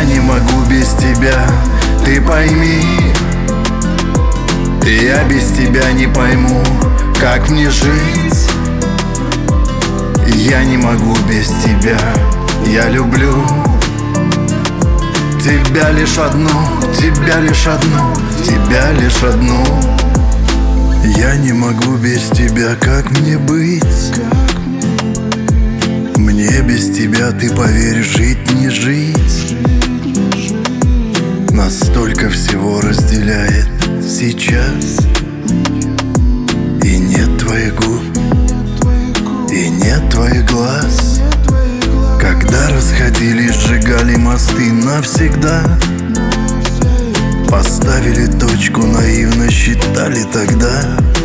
не могу без тебя, ты пойми. Я без тебя не пойму, как мне жить. Я не могу без тебя, я люблю тебя лишь одну, тебя лишь одну, тебя лишь одну. Я не могу без тебя, как мне быть? Мне без тебя, ты поверь, жить не жить. Нас столько всего разделяет сейчас. И нет твоих губ, и нет твоих глаз. Когда расходились, сжигали мосты навсегда. Поставили точку, наивно считали тогда.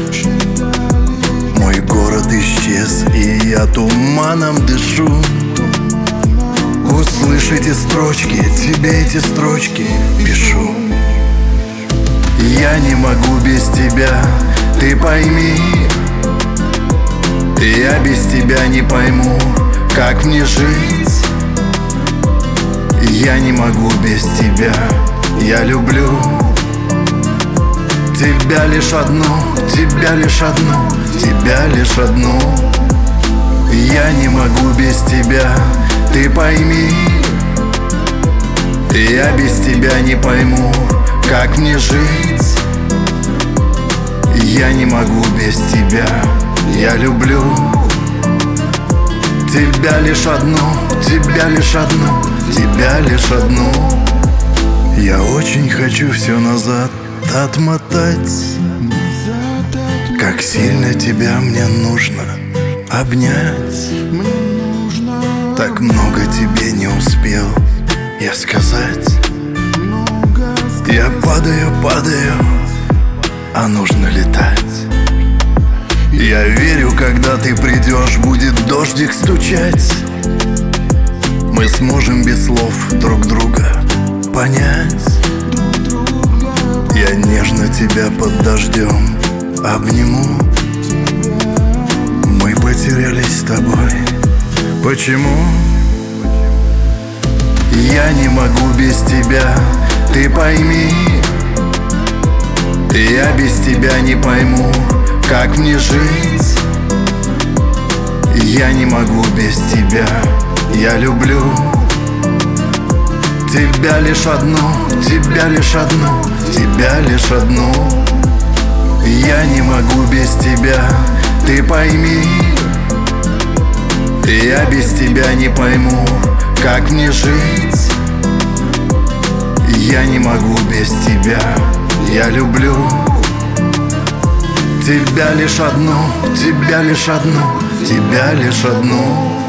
Мой город исчез, и я туманом дышу. Услышь эти строчки, тебе эти строчки пишу. Я не могу без тебя, ты пойми. Я без тебя не пойму, как мне жить. Я не могу без тебя, я люблю тебя лишь одну, тебя лишь одну, тебя лишь одну. Я не могу без тебя, ты пойми. Я без тебя не пойму, как мне жить. Я не могу без тебя, я люблю тебя лишь одну, тебя лишь одну, тебя лишь одну. Я очень хочу все назад отмотать. Как сильно тебя мне нужно обнять. Так много тебе не успел я сказать. Я падаю, падаю, а нужно летать. Я верю, когда ты придешь, будет дождик стучать. Мы сможем без слов друг друга понять. Я нежно тебя под дождем обниму. Мы потерялись с тобой. Почему? Я не могу без тебя, ты пойми. Я без тебя не пойму, как мне жить. Я не могу без тебя, я люблю тебя лишь одну, тебя лишь одну, тебя лишь одну. Я не могу без тебя, ты пойми. Я без тебя не пойму, как мне жить. Я не могу без тебя, я люблю тебя лишь одну, тебя лишь одну, тебя лишь одну.